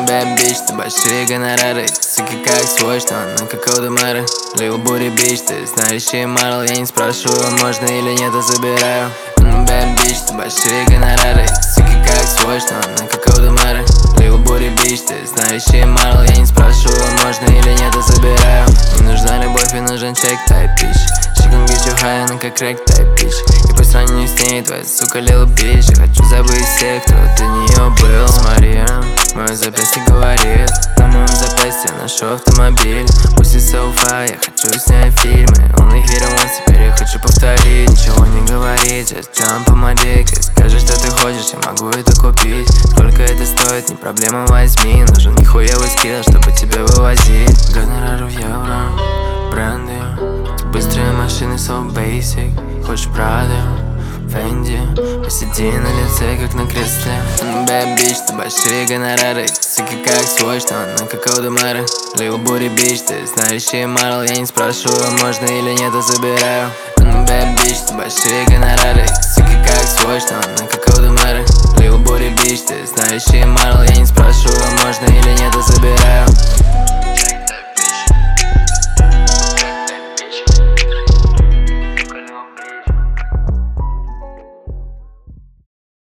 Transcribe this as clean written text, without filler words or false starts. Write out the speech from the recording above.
Bad bitch, ты большие гонорары. Суки как свой, что она как Аудемары. Lil Booty bitch, ты знающий модел. Я не спрашиваю, можно или нет, а забираю. Bad bitch, ты большие гонорары. Суки как свой, что она как Аудемары. Lil Booty bitch, ты знающий модел. Я не спрашиваю, можно или нет, а забираю. Не нужна любовь и нужен чек, type bitch. She gon' get you high, она как рэк, type bitch. И по сравнению с ней, твоя сука Lil bitch. Я хочу забыть всех, кто до нее был. Смотри, мое запястье говорит. На моем запястье ношу автомобиль. Пусть и so far, я хочу снять фильмы. Only hit it once, теперь я хочу повторить. Ничего не говорить, just jump on my dick. Ты скажешь, что ты хочешь, я могу это купить. Сколько это стоит, не проблема, возьми. Нужен нихуевый скилл, чтобы тебя вывозить. Гонорар в евро, бренды. Быстрые машины, so basic. Хочешь Прада, Фенди. Посиди на лице, как на кресле. Bad bitch, ты большие гонорары. Суки как свой, что она как Аудемары. Lil Booty bitch, ты знающий модел. Я не спрашиваю, можно или нет, а забираю. Bad bitch, ты большие гонорары. Суки как свой, что она как Аудемары. Lil Booty bitch, ты знающий модел. Я не спрашиваю,